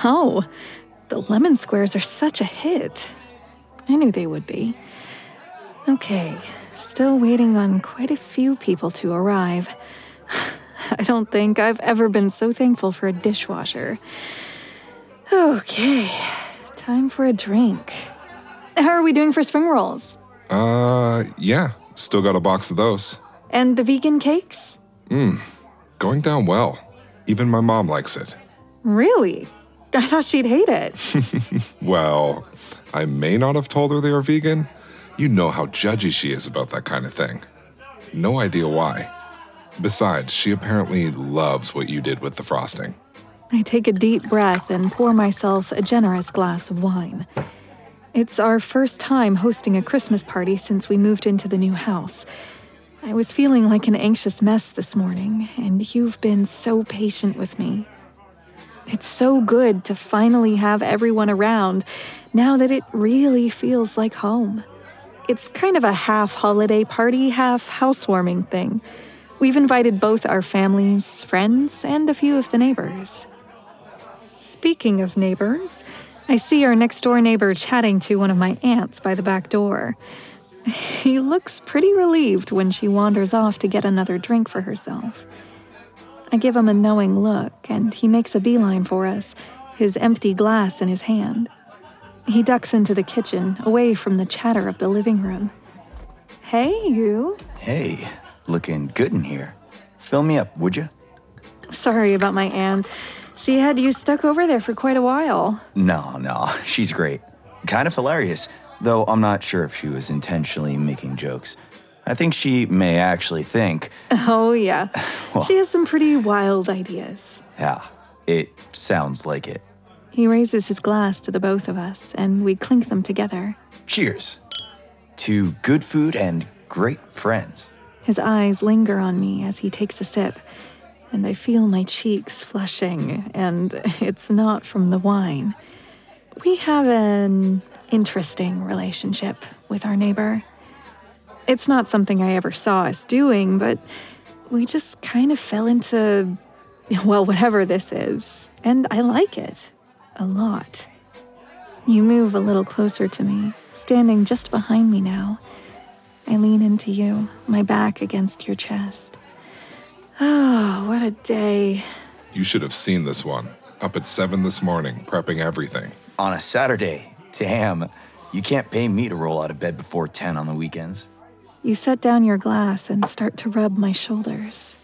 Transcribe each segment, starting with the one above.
Oh, the lemon squares are such a hit. I knew they would be. Okay, still waiting on quite a few people to arrive. I don't think I've ever been so thankful for a dishwasher. Okay, time for a drink. How are we doing for spring rolls? Yeah, still got a box of those. And the vegan cakes? Going down well. Even my mom likes it. Really? I thought she'd hate it. Well, I may not have told her they are vegan. You know how judgy she is about that kind of thing. No idea why. Besides, she apparently loves what you did with the frosting. I take a deep breath and pour myself a generous glass of wine. It's our first time hosting a Christmas party since we moved into the new house. I was feeling like an anxious mess this morning, and you've been so patient with me. It's so good to finally have everyone around now that it really feels like home. It's kind of a half holiday party, half housewarming thing. We've invited both our families, friends, and a few of the neighbors. Speaking of neighbors, I see our next-door neighbor chatting to one of my aunts by the back door. He looks pretty relieved when she wanders off to get another drink for herself. I give him a knowing look, and he makes a beeline for us, his empty glass in his hand. He ducks into the kitchen, away from the chatter of the living room. Hey, you. Hey, looking good in here. Fill me up, would you? Sorry about my aunt. She had you stuck over there for quite a while. No, she's great. Kind of hilarious, though I'm not sure if she was intentionally making jokes. I think she may actually think... Oh, yeah. Well, she has some pretty wild ideas. Yeah, it sounds like it. He raises his glass to the both of us, and we clink them together. Cheers. To good food and great friends. His eyes linger on me as he takes a sip, and I feel my cheeks flushing, and it's not from the wine. We have an interesting relationship with our neighbor. It's not something I ever saw us doing, but we just kind of fell into, well, whatever this is, and I like it a lot. You move a little closer to me, standing just behind me now. I lean into you, my back against your chest. Oh, what a day. You should have seen this one. Up at 7 this morning, prepping everything. On a Saturday. Damn, you can't pay me to roll out of bed before 10 on the weekends. You set down your glass and start to rub my shoulders.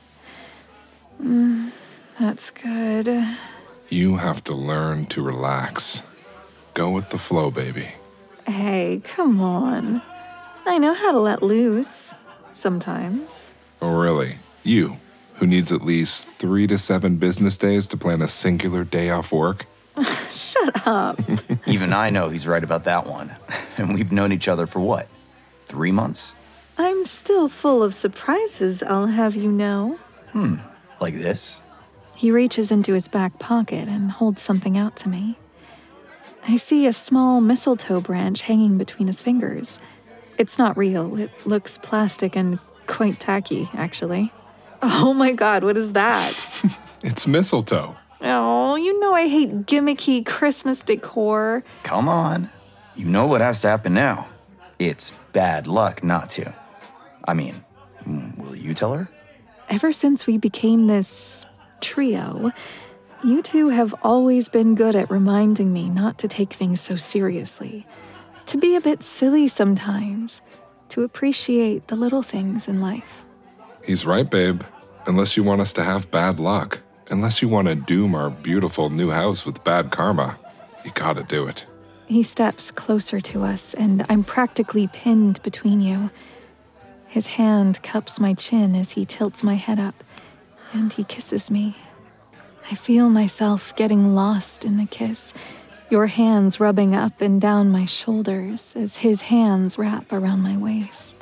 That's good. You have to learn to relax. Go with the flow, baby. Hey, come on. I know how to let loose. Sometimes. Oh, really? You, who needs at least 3 to 7 business days to plan a singular day off work? Shut up. Even I know he's right about that one. And we've known each other for what? 3 months? I'm still full of surprises, I'll have you know. Like this? He reaches into his back pocket and holds something out to me. I see a small mistletoe branch hanging between his fingers. It's not real. It looks plastic and quite tacky, actually. Oh my God, what is that? It's mistletoe. Oh, you know I hate gimmicky Christmas decor. Come on. You know what has to happen now. It's bad luck not to. I mean, will you tell her? Ever since we became this trio, you two have always been good at reminding me not to take things so seriously, to be a bit silly sometimes, to appreciate the little things in life. He's right, babe. Unless you want us to have bad luck, unless you want to doom our beautiful new house with bad karma, you gotta do it. He steps closer to us, and I'm practically pinned between you. His hand cups my chin as he tilts my head up, and he kisses me. I feel myself getting lost in the kiss, your hands rubbing up and down my shoulders as his hands wrap around my waist.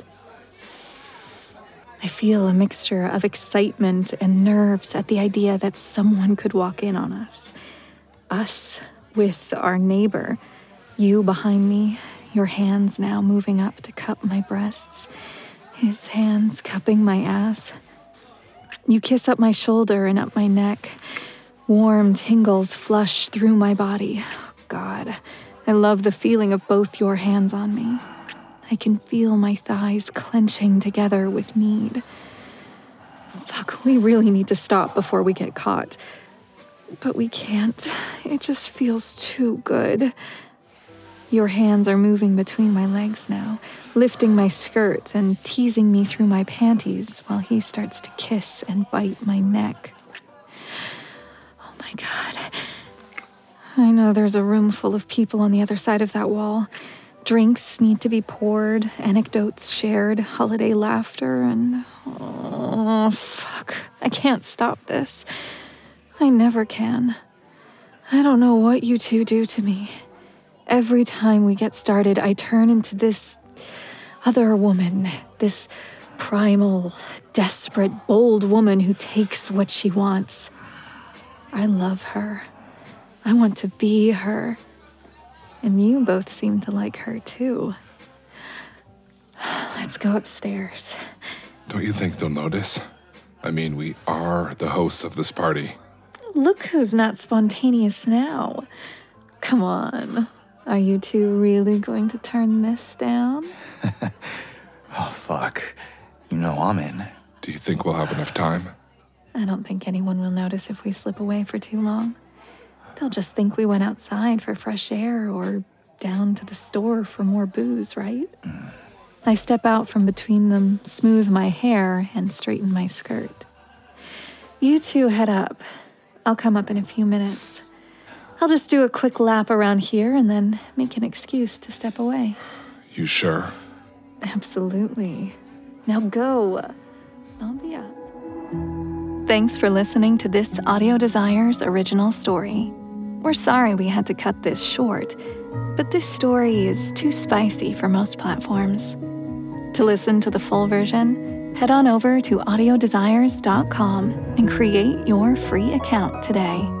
I feel a mixture of excitement and nerves at the idea that someone could walk in on us. Us with our neighbor. You behind me, your hands now moving up to cup my breasts, his hands cupping my ass. You kiss up my shoulder and up my neck. Warm tingles flush through my body. Oh, God, I love the feeling of both your hands on me. I can feel my thighs clenching together with need. Fuck, we really need to stop before we get caught. But we can't. It just feels too good. Your hands are moving between my legs now, lifting my skirt and teasing me through my panties while he starts to kiss and bite my neck. Oh my God. I know there's a room full of people on the other side of that wall. Drinks need to be poured, anecdotes shared, holiday laughter, and... oh, fuck. I can't stop this. I never can. I don't know what you two do to me. Every time we get started, I turn into this other woman, this primal, desperate, bold woman who takes what she wants. I love her. I want to be her. And you both seem to like her, too. Let's go upstairs. Don't you think they'll notice? I mean, we are the hosts of this party. Look who's not spontaneous now. Come on. Are you two really going to turn this down? Oh, fuck. You know I'm in. Do you think we'll have enough time? I don't think anyone will notice if we slip away for too long. They'll just think we went outside for fresh air or down to the store for more booze, right? I step out from between them, smooth my hair, and straighten my skirt. You two head up. I'll come up in a few minutes. I'll just do a quick lap around here and then make an excuse to step away. You sure? Absolutely. Now go. I'll be up. Thanks for listening to this Audio Desires original story. We're sorry we had to cut this short, but this story is too spicy for most platforms. To listen to the full version, head on over to audiodesires.com and create your free account today.